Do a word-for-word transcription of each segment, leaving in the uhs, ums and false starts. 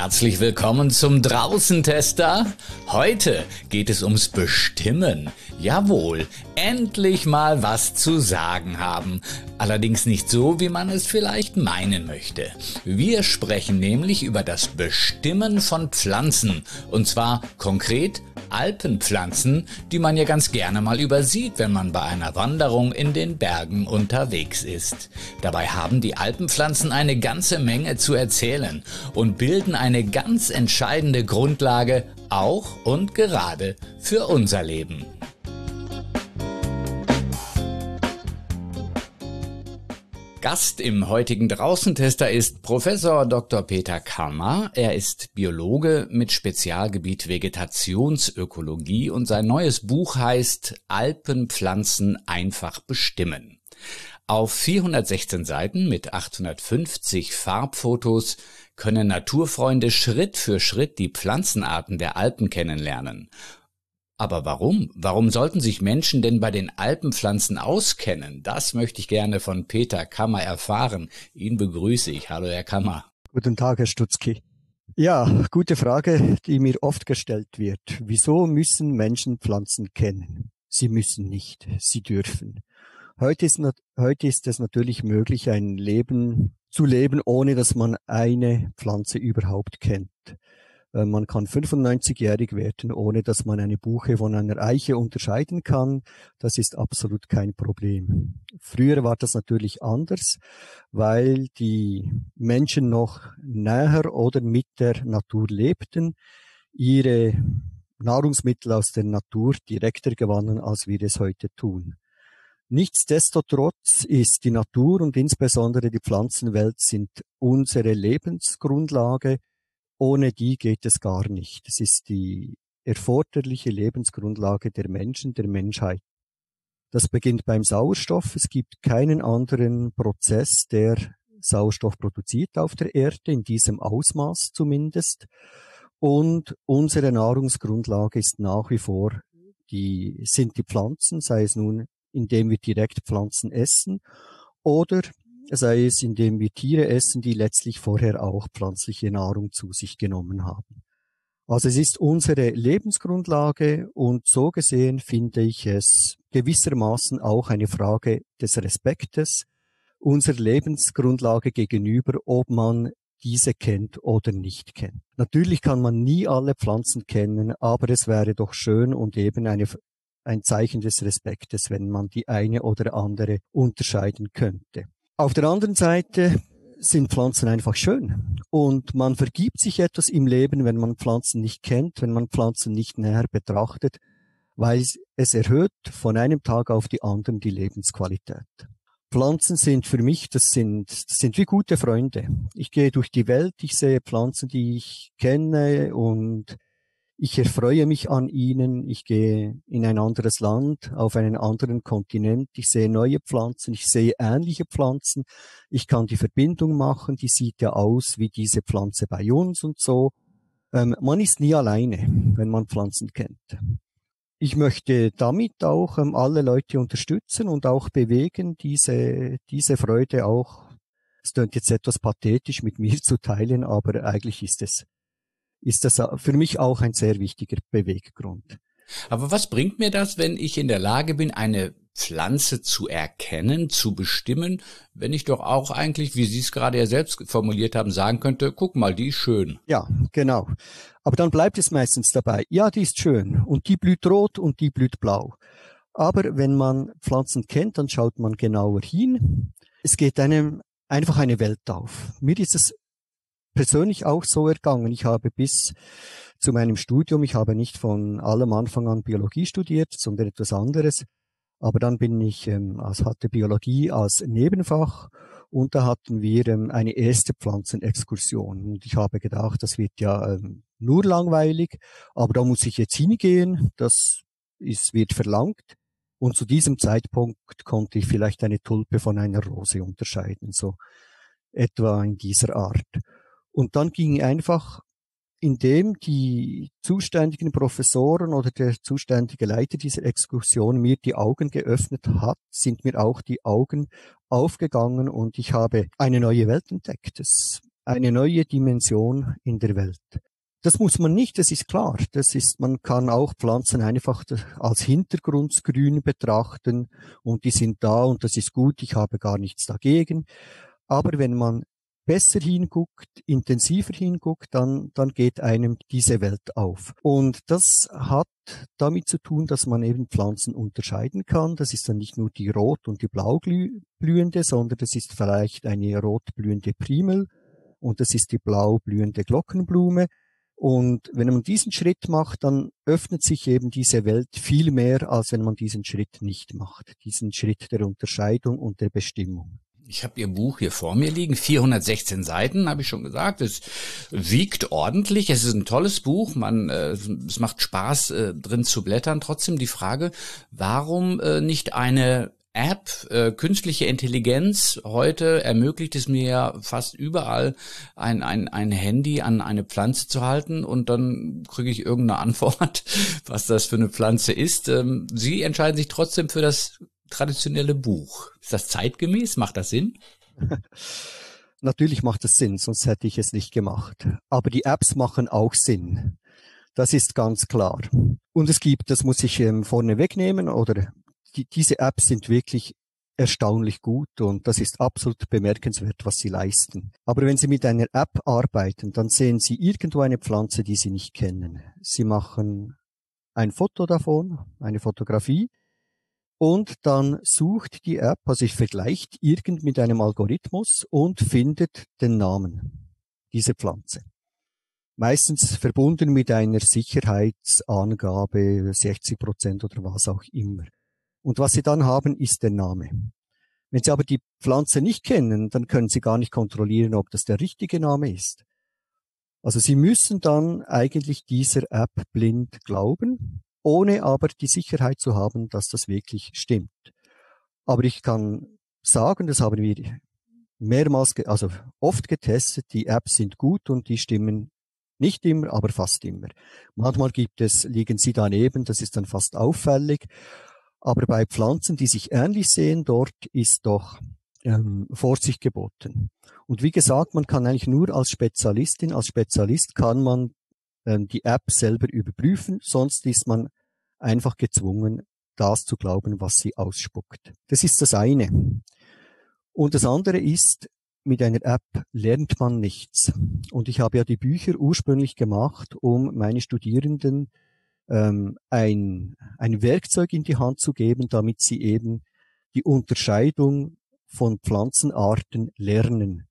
Herzlich willkommen zum Draußentester. Heute geht es ums Bestimmen. Jawohl, endlich mal was zu sagen haben. Allerdings nicht so, wie man es vielleicht meinen möchte. Wir sprechen nämlich über das Bestimmen von Pflanzen. Und zwar konkret Alpenpflanzen, die man ja ganz gerne mal übersieht, wenn man bei einer Wanderung in den Bergen unterwegs ist. Dabei haben die Alpenpflanzen eine ganze Menge zu erzählen und bilden eine ganz entscheidende Grundlage auch und gerade für unser Leben. Gast im heutigen Draußentester ist Professor Doktor Peter Kammer. Er ist Biologe mit Spezialgebiet Vegetationsökologie und sein neues Buch heißt Alpenpflanzen einfach bestimmen. Auf vierhundertsechzehn Seiten mit achthundertfünfzig Farbfotos können Naturfreunde Schritt für Schritt die Pflanzenarten der Alpen kennenlernen. Aber warum? Warum sollten sich Menschen denn bei den Alpenpflanzen auskennen? Das möchte ich gerne von Peter Kammer erfahren. Ihn begrüße ich. Hallo, Herr Kammer. Guten Tag, Herr Stutzki. Ja, gute Frage, die mir oft gestellt wird. Wieso müssen Menschen Pflanzen kennen? Sie müssen nicht, sie dürfen. Heute ist, heute ist es natürlich möglich, ein Leben zu leben, ohne dass man eine Pflanze überhaupt kennt. Man kann fünfundneunzigjährig werden, ohne dass man eine Buche von einer Eiche unterscheiden kann. Das ist absolut kein Problem. Früher war das natürlich anders, weil die Menschen noch näher oder mit der Natur lebten, ihre Nahrungsmittel aus der Natur direkter gewannen, als wir es heute tun. Nichtsdestotrotz ist die Natur und insbesondere die Pflanzenwelt sind unsere Lebensgrundlage. Ohne die geht es gar nicht. Es ist die erforderliche Lebensgrundlage der Menschen, der Menschheit. Das beginnt beim Sauerstoff. Es gibt keinen anderen Prozess, der Sauerstoff produziert auf der Erde, in diesem Ausmaß zumindest. Und unsere Nahrungsgrundlage ist nach wie vor die, sind die Pflanzen, sei es nun, indem wir direkt Pflanzen essen oder sei es, indem wir Tiere essen, die letztlich vorher auch pflanzliche Nahrung zu sich genommen haben. Also es ist unsere Lebensgrundlage und so gesehen finde ich es gewissermaßen auch eine Frage des Respektes unserer Lebensgrundlage gegenüber, ob man diese kennt oder nicht kennt. Natürlich kann man nie alle Pflanzen kennen, aber es wäre doch schön und eben eine, ein Zeichen des Respektes, wenn man die eine oder andere unterscheiden könnte. Auf der anderen Seite sind Pflanzen einfach schön und man vergibt sich etwas im Leben, wenn man Pflanzen nicht kennt, wenn man Pflanzen nicht näher betrachtet, weil es erhöht von einem Tag auf die anderen die Lebensqualität. Pflanzen sind für mich, das sind, das sind wie gute Freunde. Ich gehe durch die Welt, ich sehe Pflanzen, die ich kenne und ich erfreue mich an ihnen, ich gehe in ein anderes Land, auf einen anderen Kontinent, ich sehe neue Pflanzen, ich sehe ähnliche Pflanzen, ich kann die Verbindung machen, die sieht ja aus wie diese Pflanze bei uns und so. Ähm, man ist nie alleine, wenn man Pflanzen kennt. Ich möchte damit auch ähm, alle Leute unterstützen und auch bewegen, diese, diese Freude auch, es klingt jetzt etwas pathetisch mit mir zu teilen, aber eigentlich ist es ist das für mich auch ein sehr wichtiger Beweggrund. Aber was bringt mir das, wenn ich in der Lage bin, eine Pflanze zu erkennen, zu bestimmen, wenn ich doch auch eigentlich, wie Sie es gerade ja selbst formuliert haben, sagen könnte, guck mal, die ist schön. Ja, genau. Aber dann bleibt es meistens dabei, ja, die ist schön und die blüht rot und die blüht blau. Aber wenn man Pflanzen kennt, dann schaut man genauer hin. Es geht einem einfach eine Welt auf. Mir ist es persönlich auch so ergangen. Ich habe bis zu meinem Studium, ich habe nicht von allem Anfang an Biologie studiert, sondern etwas anderes. Aber dann bin ich, ähm, als hatte Biologie als Nebenfach und da hatten wir ähm, eine erste Pflanzenexkursion. Und ich habe gedacht, das wird ja ähm, nur langweilig, aber da muss ich jetzt hingehen, das ist, wird verlangt. Und zu diesem Zeitpunkt konnte ich vielleicht eine Tulpe von einer Rose unterscheiden, so etwa in dieser Art. Und dann ging einfach, indem die zuständigen Professoren oder der zuständige Leiter dieser Exkursion mir die Augen geöffnet hat, sind mir auch die Augen aufgegangen und ich habe eine neue Welt entdeckt. Es eine neue Dimension in der Welt. Das muss man nicht, das ist klar. Das ist, man kann auch Pflanzen einfach als Hintergrundgrün betrachten und die sind da und das ist gut, ich habe gar nichts dagegen. Aber wenn man besser hinguckt, intensiver hinguckt, dann, dann geht einem diese Welt auf. Und das hat damit zu tun, dass man eben Pflanzen unterscheiden kann. Das ist dann nicht nur die rot- und die blaublühende, sondern das ist vielleicht eine rotblühende Primel und das ist die blaublühende Glockenblume. Und wenn man diesen Schritt macht, dann öffnet sich eben diese Welt viel mehr, als wenn man diesen Schritt nicht macht. Diesen Schritt der Unterscheidung und der Bestimmung. Ich habe Ihr Buch hier vor mir liegen, vierhundertsechzehn Seiten, habe ich schon gesagt. Es wiegt ordentlich, es ist ein tolles Buch, man, äh, es macht Spaß, äh, drin zu blättern. Trotzdem die Frage, warum äh, nicht eine App, äh, künstliche Intelligenz? Heute ermöglicht es mir ja fast überall ein, ein, ein Handy an eine Pflanze zu halten und dann kriege ich irgendeine Antwort, was das für eine Pflanze ist. Ähm, Sie entscheiden sich trotzdem für das traditionelle Buch. Ist das zeitgemäß? Macht das Sinn? Natürlich macht das Sinn, sonst hätte ich es nicht gemacht. Aber die Apps machen auch Sinn. Das ist ganz klar. Und es gibt, das muss ich ähm, vorne wegnehmen, oder die, diese Apps sind wirklich erstaunlich gut und das ist absolut bemerkenswert, was sie leisten. Aber wenn Sie mit einer App arbeiten, dann sehen Sie irgendwo eine Pflanze, die Sie nicht kennen. Sie machen ein Foto davon, eine Fotografie, und dann sucht die App, also ich vergleicht irgend mit einem Algorithmus und findet den Namen dieser Pflanze. Meistens verbunden mit einer Sicherheitsangabe, sechzig Prozent oder was auch immer. Und was Sie dann haben, ist der Name. Wenn Sie aber die Pflanze nicht kennen, dann können Sie gar nicht kontrollieren, ob das der richtige Name ist. Also Sie müssen dann eigentlich dieser App blind glauben, ohne aber die Sicherheit zu haben, dass das wirklich stimmt. Aber ich kann sagen, das haben wir mehrmals, also oft getestet, die Apps sind gut und die stimmen nicht immer, aber fast immer. Manchmal gibt es, liegen sie daneben, das ist dann fast auffällig. Aber bei Pflanzen, die sich ähnlich sehen, dort ist doch ähm, Vorsicht geboten. Und wie gesagt, man kann eigentlich nur als Spezialistin, als Spezialist kann man ähm, die App selber überprüfen, sonst ist man einfach gezwungen, das zu glauben, was sie ausspuckt. Das ist das eine. Und das andere ist, mit einer App lernt man nichts. Und ich habe ja die Bücher ursprünglich gemacht, um meine Studierenden ähm, ein, ein Werkzeug in die Hand zu geben, damit sie eben die Unterscheidung von Pflanzenarten lernen.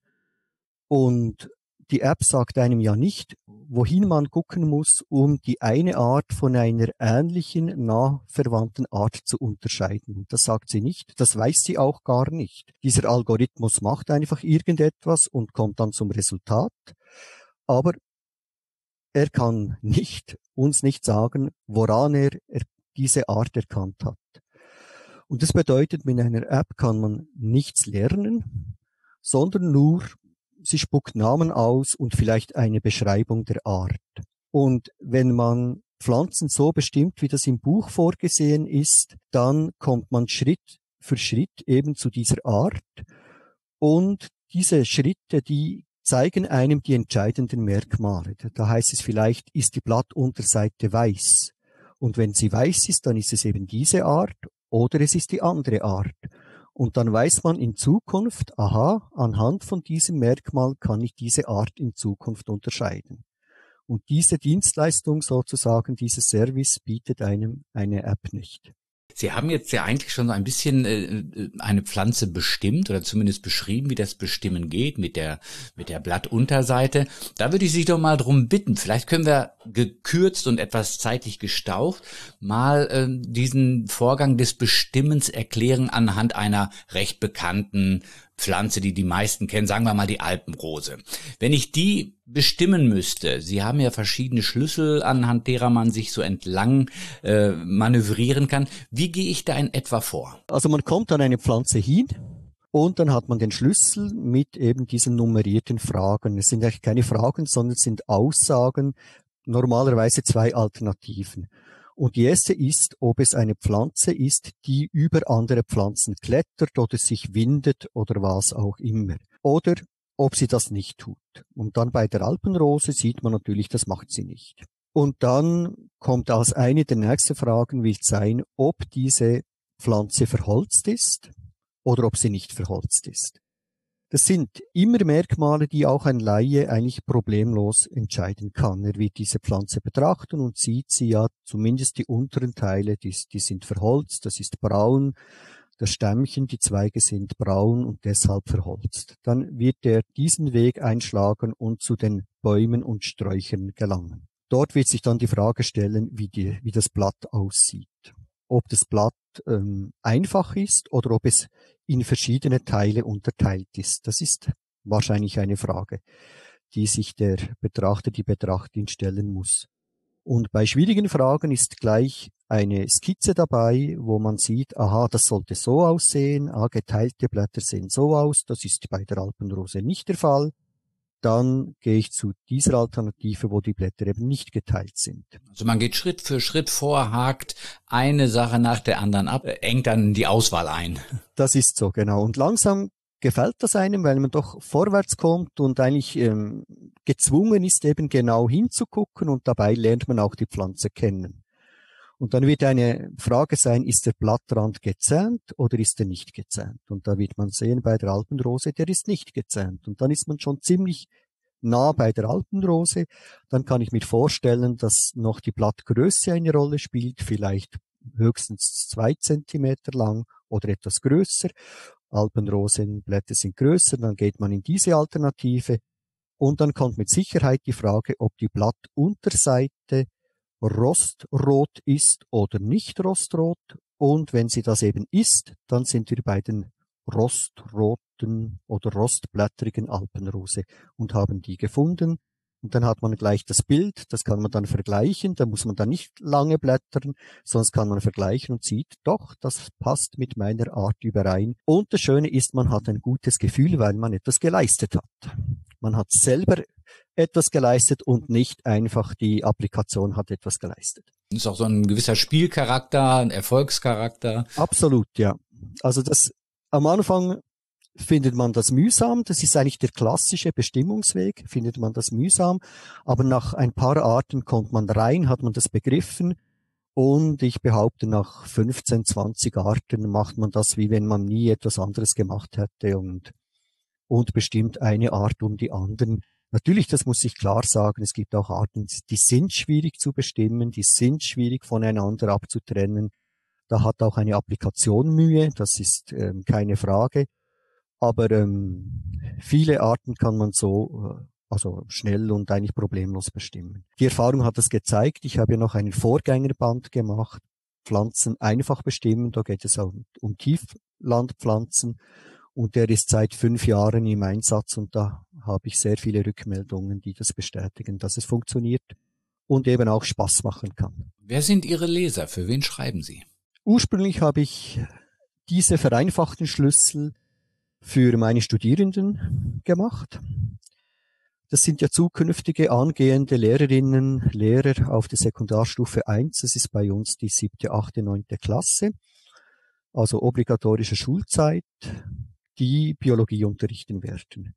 Und die App sagt einem ja nicht, wohin man gucken muss, um die eine Art von einer ähnlichen, nah verwandten Art zu unterscheiden. Das sagt sie nicht, das weiß sie auch gar nicht. Dieser Algorithmus macht einfach irgendetwas und kommt dann zum Resultat, aber er kann nicht, uns nicht sagen, woran er, er diese Art erkannt hat. Und das bedeutet, mit einer App kann man nichts lernen, sondern nur, sie spuckt Namen aus und vielleicht eine Beschreibung der Art. Und wenn man Pflanzen so bestimmt, wie das im Buch vorgesehen ist, dann kommt man Schritt für Schritt eben zu dieser Art. Und diese Schritte, die zeigen einem die entscheidenden Merkmale. Da heißt es vielleicht, ist die Blattunterseite weiß. Und wenn sie weiß ist, dann ist es eben diese Art oder es ist die andere Art. Und dann weiß man in Zukunft, aha, anhand von diesem Merkmal kann ich diese Art in Zukunft unterscheiden. Und diese Dienstleistung sozusagen, dieses Service bietet einem eine App nicht. Sie haben jetzt ja eigentlich schon so ein bisschen äh, eine Pflanze bestimmt oder zumindest beschrieben, wie das Bestimmen geht mit der mit der Blattunterseite. Da würde ich Sie doch mal drum bitten, vielleicht können wir gekürzt und etwas zeitlich gestaucht mal äh, diesen Vorgang des Bestimmens erklären anhand einer recht bekannten Pflanze, die die meisten kennen, sagen wir mal die Alpenrose. Wenn ich die bestimmen müsste, Sie haben ja verschiedene Schlüssel, anhand derer man sich so entlang äh, manövrieren kann. Wie gehe ich da in etwa vor? Also man kommt an eine Pflanze hin und dann hat man den Schlüssel mit eben diesen nummerierten Fragen. Es sind eigentlich keine Fragen, sondern es sind Aussagen, normalerweise zwei Alternativen. Und die erste ist, ob es eine Pflanze ist, die über andere Pflanzen klettert oder sich windet oder was auch immer. Oder ob sie das nicht tut. Und dann bei der Alpenrose sieht man natürlich, das macht sie nicht. Und dann kommt als eine der nächsten Fragen wird sein, ob diese Pflanze verholzt ist oder ob sie nicht verholzt ist. Das sind immer Merkmale, die auch ein Laie eigentlich problemlos entscheiden kann. Er wird diese Pflanze betrachten und sieht sie ja, zumindest die unteren Teile, die, die sind verholzt, das ist braun, das Stämmchen, die Zweige sind braun und deshalb verholzt. Dann wird er diesen Weg einschlagen und zu den Bäumen und Sträuchern gelangen. Dort wird sich dann die Frage stellen, wie, die, wie das Blatt aussieht. Ob das Blatt ähm, einfach ist oder ob es in verschiedene Teile unterteilt ist. Das ist wahrscheinlich eine Frage, die sich der Betrachter, die Betrachterin stellen muss. Und bei schwierigen Fragen ist gleich eine Skizze dabei, wo man sieht, aha, das sollte so aussehen, ah, geteilte Blätter sehen so aus, das ist bei der Alpenrose nicht der Fall. Dann gehe ich zu dieser Alternative, wo die Blätter eben nicht geteilt sind. Also man geht Schritt für Schritt vor, hakt eine Sache nach der anderen ab, engt dann die Auswahl ein. Das ist so, genau. Und langsam gefällt das einem, weil man doch vorwärts kommt und eigentlich ähm, gezwungen ist, eben genau hinzugucken und dabei lernt man auch die Pflanze kennen. Und dann wird eine Frage sein, ist der Blattrand gezähnt oder ist er nicht gezähnt? Und da wird man sehen bei der Alpenrose, der ist nicht gezähnt. Und dann ist man schon ziemlich nah bei der Alpenrose. Dann kann ich mir vorstellen, dass noch die Blattgröße eine Rolle spielt, vielleicht höchstens zwei Zentimeter lang oder etwas größer. Alpenrosenblätter sind größer, dann geht man in diese Alternative. Und dann kommt mit Sicherheit die Frage, ob die Blattunterseite rostrot ist oder nicht rostrot. Und wenn sie das eben ist, dann sind wir bei den rostroten oder rostblättrigen Alpenrose und haben die gefunden. Und dann hat man gleich das Bild, das kann man dann vergleichen, da muss man dann nicht lange blättern, sonst kann man vergleichen und sieht, doch, das passt mit meiner Art überein. Und das Schöne ist, man hat ein gutes Gefühl, weil man etwas geleistet hat. Man hat selber etwas geleistet und nicht einfach die Applikation hat etwas geleistet. Das ist auch so ein gewisser Spielcharakter, ein Erfolgscharakter. Absolut, ja. Also das am Anfang findet man das mühsam, das ist eigentlich der klassische Bestimmungsweg, findet man das mühsam, aber nach ein paar Arten kommt man rein, hat man das begriffen und ich behaupte, nach fünfzehn, zwanzig Arten macht man das, wie wenn man nie etwas anderes gemacht hätte und, und bestimmt eine Art um die anderen. Natürlich, das muss ich klar sagen, es gibt auch Arten, die sind schwierig zu bestimmen, die sind schwierig voneinander abzutrennen. Da hat auch eine Applikation Mühe, das ist ähm, keine Frage. Aber ähm, viele Arten kann man so äh, also schnell und eigentlich problemlos bestimmen. Die Erfahrung hat es gezeigt. Ich habe ja noch einen Vorgängerband gemacht, Pflanzen einfach bestimmen. Da geht es auch um, um Tieflandpflanzen. Und der ist seit fünf Jahren im Einsatz und da habe ich sehr viele Rückmeldungen, die das bestätigen, dass es funktioniert und eben auch Spaß machen kann. Wer sind Ihre Leser? Für wen schreiben Sie? Ursprünglich habe ich diese vereinfachten Schlüssel für meine Studierenden gemacht. Das sind ja zukünftige angehende Lehrerinnen, Lehrer auf der Sekundarstufe eins. Das ist bei uns die siebte, achte, neunte Klasse, also obligatorische Schulzeit, die Biologie unterrichten werden.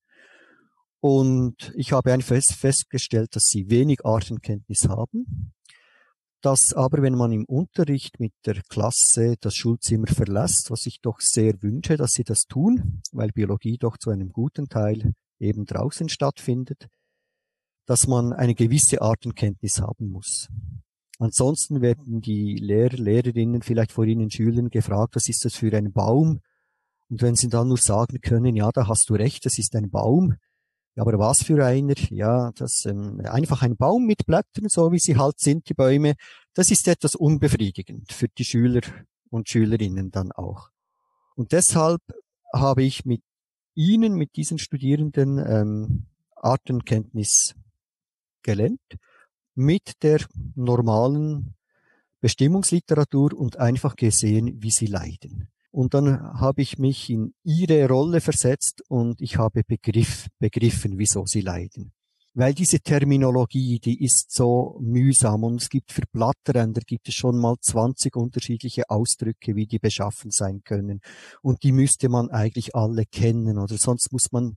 Und ich habe einfach festgestellt, dass sie wenig Artenkenntnis haben, dass aber, wenn man im Unterricht mit der Klasse das Schulzimmer verlässt, was ich doch sehr wünsche, dass sie das tun, weil Biologie doch zu einem guten Teil eben draußen stattfindet, dass man eine gewisse Artenkenntnis haben muss. Ansonsten werden die Lehrer, Lehrerinnen vielleicht vor ihren Schülern gefragt, was ist das für ein Baum? Und wenn sie dann nur sagen können, ja, da hast du recht, das ist ein Baum, ja, aber was für einer? Ja, das ähm, einfach ein Baum mit Blättern, so wie sie halt sind, die Bäume, das ist etwas unbefriedigend für die Schüler und Schülerinnen dann auch. Und deshalb habe ich mit Ihnen, mit diesen Studierenden, ähm, Artenkenntnis gelernt, mit der normalen Bestimmungsliteratur und einfach gesehen, wie sie leiden. Und dann habe ich mich in ihre Rolle versetzt und ich habe begriff, begriffen, wieso sie leiden. Weil diese Terminologie, die ist so mühsam und es gibt für Blattränder gibt es schon mal zwanzig unterschiedliche Ausdrücke, wie die beschaffen sein können. Und die müsste man eigentlich alle kennen oder sonst muss man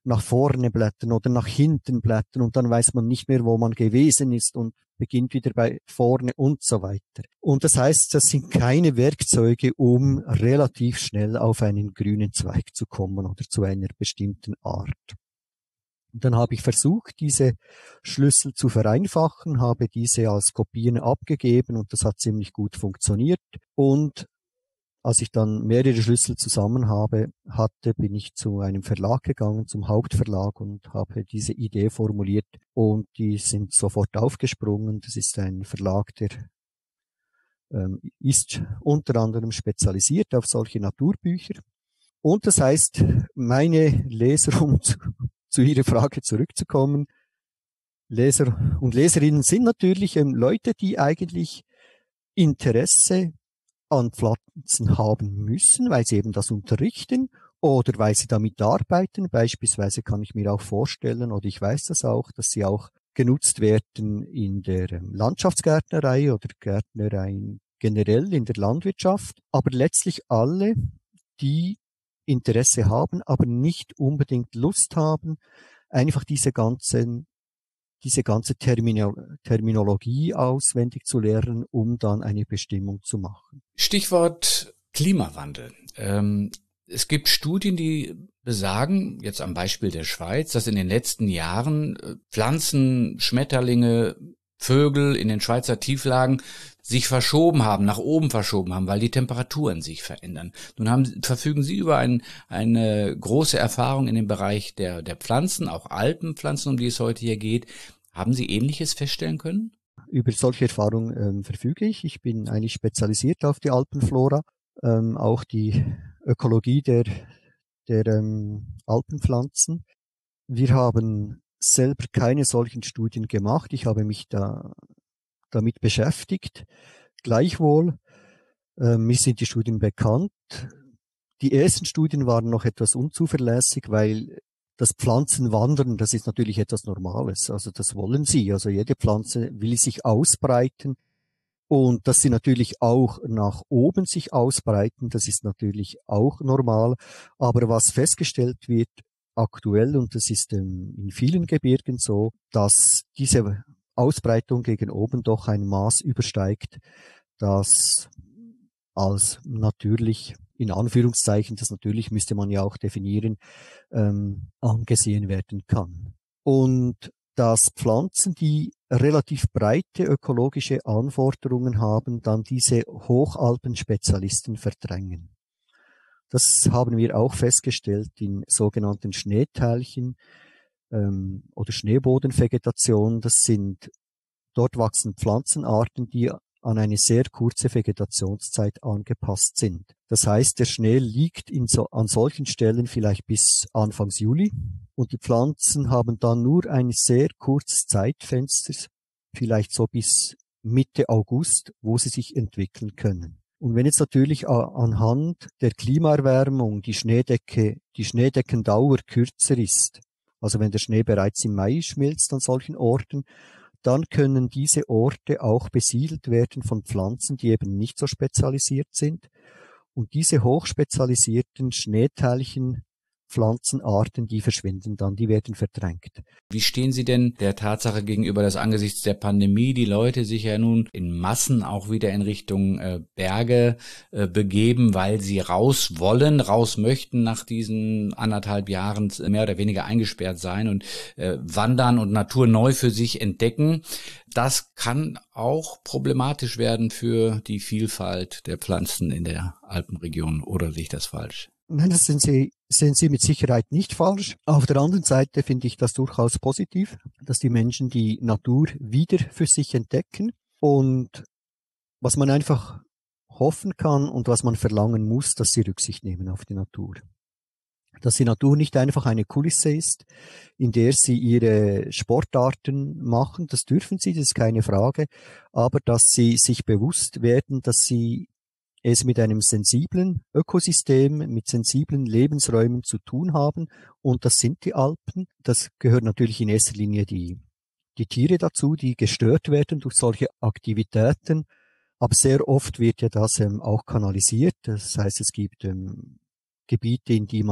nach vorne blättern oder nach hinten blättern und dann weiß man nicht mehr, wo man gewesen ist und beginnt wieder bei vorne und so weiter. Und das heißt, das sind keine Werkzeuge, um relativ schnell auf einen grünen Zweig zu kommen oder zu einer bestimmten Art. Und dann habe ich versucht, diese Schlüssel zu vereinfachen, habe diese als Kopien abgegeben und das hat ziemlich gut funktioniert. Und als ich dann mehrere Schlüssel zusammen habe, hatte, bin ich zu einem Verlag gegangen, zum Hauptverlag und habe diese Idee formuliert und die sind sofort aufgesprungen. Das ist ein Verlag, der ähm, ist unter anderem spezialisiert auf solche Naturbücher. Und das heißt, meine Leser, um zu, zu Ihrer Frage zurückzukommen, Leser und Leserinnen sind natürlich ähm, Leute, die eigentlich Interesse an Pflanzen haben müssen, weil sie eben das unterrichten oder weil sie damit arbeiten. Beispielsweise kann ich mir auch vorstellen, oder ich weiß das auch, dass sie auch genutzt werden in der Landschaftsgärtnerei oder Gärtnerei generell in der Landwirtschaft. Aber letztlich alle, die Interesse haben, aber nicht unbedingt Lust haben, einfach diese ganzen diese ganze Termino- Terminologie auswendig zu lernen, um dann eine Bestimmung zu machen. Stichwort Klimawandel. Ähm, es gibt Studien, die besagen, jetzt am Beispiel der Schweiz, dass in den letzten Jahren äh, Pflanzen, Schmetterlinge, Vögel in den Schweizer Tieflagen sich verschoben haben, nach oben verschoben haben, weil die Temperaturen sich verändern. Nun haben, verfügen Sie über ein, eine große Erfahrung in dem Bereich der, der Pflanzen, auch Alpenpflanzen, um die es heute hier geht. Haben Sie Ähnliches feststellen können? Über solche Erfahrungen ähm, verfüge ich. Ich bin eigentlich spezialisiert auf die Alpenflora, ähm, auch die Ökologie der, der ähm, Alpenpflanzen. Wir haben selber keine solchen Studien gemacht. Ich habe mich da damit beschäftigt. Gleichwohl, äh, mir sind die Studien bekannt. Die ersten Studien waren noch etwas unzuverlässig, weil das Pflanzenwandern, das ist natürlich etwas Normales. Also das wollen sie. Also jede Pflanze will sich ausbreiten. Und dass sie natürlich auch nach oben sich ausbreiten, das ist natürlich auch normal. Aber was festgestellt wird aktuell, und das ist ähm, in vielen Gebirgen so, dass diese Ausbreitung gegen oben doch ein Maß übersteigt, das als natürlich, in Anführungszeichen, das natürlich müsste man ja auch definieren, ähm, angesehen werden kann. Und dass Pflanzen, die relativ breite ökologische Anforderungen haben, dann diese Hochalpenspezialisten verdrängen. Das haben wir auch festgestellt in sogenannten Schneeteilchen ähm, oder Schneebodenvegetation. Das sind, dort wachsen Pflanzenarten, die an eine sehr kurze Vegetationszeit angepasst sind. Das heißt, der Schnee liegt in so, an solchen Stellen vielleicht bis Anfang Juli und die Pflanzen haben dann nur ein sehr kurzes Zeitfenster, vielleicht so bis Mitte August, wo sie sich entwickeln können. Und wenn jetzt natürlich anhand der Klimaerwärmung die Schneedecke, die Schneedeckendauer kürzer ist, also wenn der Schnee bereits im Mai schmilzt an solchen Orten, dann können diese Orte auch besiedelt werden von Pflanzen, die eben nicht so spezialisiert sind. Und diese hochspezialisierten Schneeteilchen, Pflanzenarten, die verschwinden dann, die werden verdrängt. Wie stehen Sie denn der Tatsache gegenüber, dass angesichts der Pandemie die Leute sich ja nun in Massen auch wieder in Richtung äh, Berge äh, begeben, weil sie raus wollen, raus möchten nach diesen anderthalb Jahren mehr oder weniger eingesperrt sein und äh, wandern und Natur neu für sich entdecken? Das kann auch problematisch werden für die Vielfalt der Pflanzen in der Alpenregion, oder sehe ich das falsch? Nein, das sind Sie, sehen Sie mit Sicherheit nicht falsch. Auf der anderen Seite finde ich das durchaus positiv, dass die Menschen die Natur wieder für sich entdecken. Und was man einfach hoffen kann und was man verlangen muss, dass sie Rücksicht nehmen auf die Natur. Dass die Natur nicht einfach eine Kulisse ist, in der sie ihre Sportarten machen, das dürfen sie, das ist keine Frage, aber dass sie sich bewusst werden, dass sie es mit einem sensiblen Ökosystem, mit sensiblen Lebensräumen zu tun haben. Und das sind die Alpen. Das gehört natürlich in erster Linie die, die Tiere dazu, die gestört werden durch solche Aktivitäten. Aber sehr oft wird ja das ähm, auch kanalisiert. Das heißt, es gibt ähm, Gebiete, in die man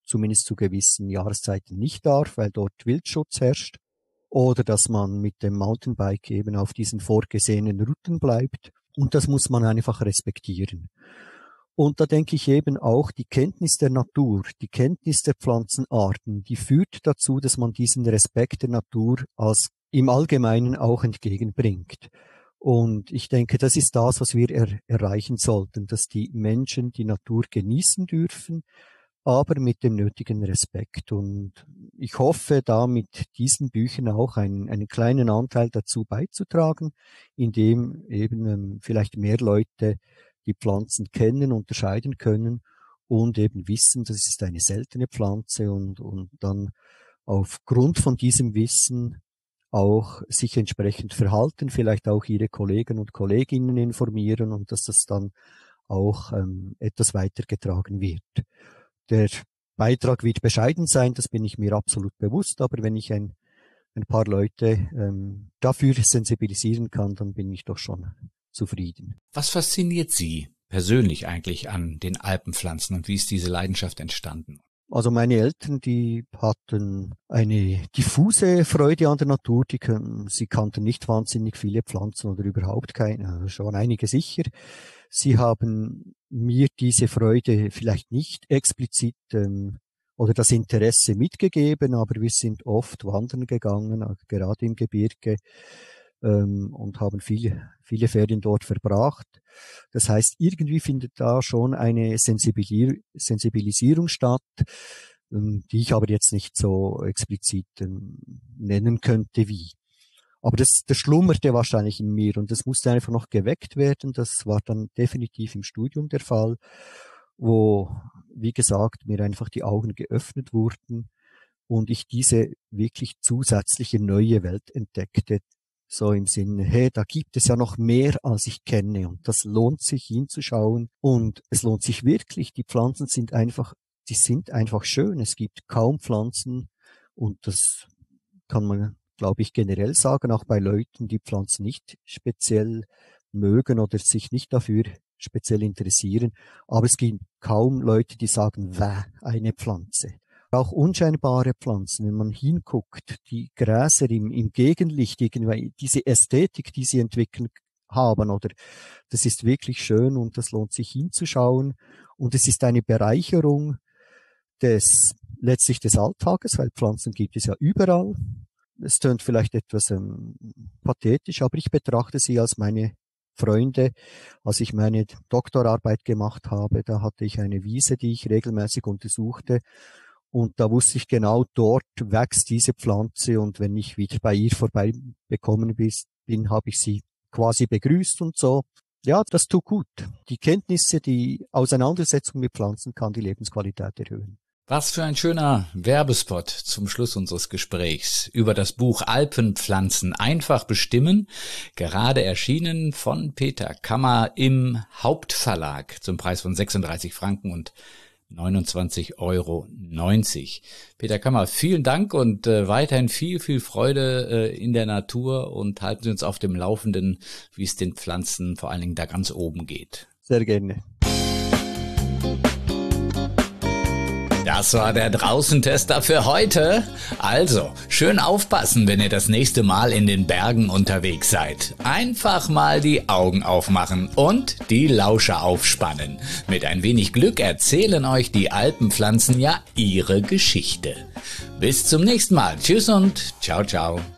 zumindest zu gewissen Jahreszeiten nicht darf, weil dort Wildschutz herrscht. Oder dass man mit dem Mountainbike eben auf diesen vorgesehenen Routen bleibt. Und das muss man einfach respektieren. Und da denke ich eben auch, die Kenntnis der Natur, die Kenntnis der Pflanzenarten, die führt dazu, dass man diesen Respekt der Natur als im Allgemeinen auch entgegenbringt. Und ich denke, das ist das, was wir er- erreichen sollten, dass die Menschen die Natur genießen dürfen, aber mit dem nötigen Respekt. Und ich hoffe, da mit diesen Büchern auch einen, einen kleinen Anteil dazu beizutragen, indem eben ähm, vielleicht mehr Leute die Pflanzen kennen, unterscheiden können und eben wissen, das ist eine seltene Pflanze und, und dann aufgrund von diesem Wissen auch sich entsprechend verhalten, vielleicht auch ihre Kollegen und Kolleginnen informieren und dass das dann auch ähm, etwas weitergetragen wird. Der Beitrag wird bescheiden sein, das bin ich mir absolut bewusst, aber wenn ich ein, ein paar Leute ähm, dafür sensibilisieren kann, dann bin ich doch schon zufrieden. Was fasziniert Sie persönlich eigentlich an den Alpenpflanzen und wie ist diese Leidenschaft entstanden? Also meine Eltern, die hatten eine diffuse Freude an der Natur. Die können, sie kannten nicht wahnsinnig viele Pflanzen oder überhaupt keine, schon einige sicher. Sie haben mir diese Freude vielleicht nicht explizit ähm, oder das Interesse mitgegeben, aber wir sind oft wandern gegangen, also gerade im Gebirge, ähm, und haben viele, viele Ferien dort verbracht. Das heißt, irgendwie findet da schon eine Sensibilir- Sensibilisierung statt, ähm, die ich aber jetzt nicht so explizit ähm, nennen könnte wie. Aber das, das schlummerte wahrscheinlich in mir und das musste einfach noch geweckt werden. Das war dann definitiv im Studium der Fall, wo, wie gesagt, mir einfach die Augen geöffnet wurden und ich diese wirklich zusätzliche neue Welt entdeckte. So im Sinne, hey, da gibt es ja noch mehr, als ich kenne und das lohnt sich hinzuschauen und es lohnt sich wirklich. Die Pflanzen sind einfach, die sind einfach schön. Es gibt kaum Pflanzen und das kann man, glaube ich, generell sagen, auch bei Leuten, die Pflanzen nicht speziell mögen oder sich nicht dafür speziell interessieren. Aber es gibt kaum Leute, die sagen, wäh, eine Pflanze. Auch unscheinbare Pflanzen, wenn man hinguckt, die Gräser im, im Gegenlicht, irgendwie diese Ästhetik, die sie entwickeln haben, oder das ist wirklich schön und das lohnt sich hinzuschauen. Und es ist eine Bereicherung des, letztlich des Alltages, weil Pflanzen gibt es ja überall. Es tönt vielleicht etwas ähm, pathetisch, aber ich betrachte sie als meine Freunde. Als ich meine Doktorarbeit gemacht habe, da hatte ich eine Wiese, die ich regelmäßig untersuchte. Und da wusste ich genau, dort wächst diese Pflanze und wenn ich wieder bei ihr vorbeigekommen bin, habe ich sie quasi begrüßt und so. Ja, das tut gut. Die Kenntnisse, die Auseinandersetzung mit Pflanzen kann die Lebensqualität erhöhen. Was für ein schöner Werbespot zum Schluss unseres Gesprächs über das Buch Alpenpflanzen einfach bestimmen, gerade erschienen von Peter Kammer im Hauptverlag zum Preis von sechsunddreißig Franken und neunundzwanzig Euro neunzig. Peter Kammer, vielen Dank und äh, weiterhin viel, viel Freude äh, in der Natur und halten Sie uns auf dem Laufenden, wie es den Pflanzen vor allen Dingen da ganz oben geht. Sehr gerne. Das war der Draußentester für heute. Also, schön aufpassen, wenn ihr das nächste Mal in den Bergen unterwegs seid. Einfach mal die Augen aufmachen und die Lauscher aufspannen. Mit ein wenig Glück erzählen euch die Alpenpflanzen ja ihre Geschichte. Bis zum nächsten Mal. Tschüss und ciao, ciao.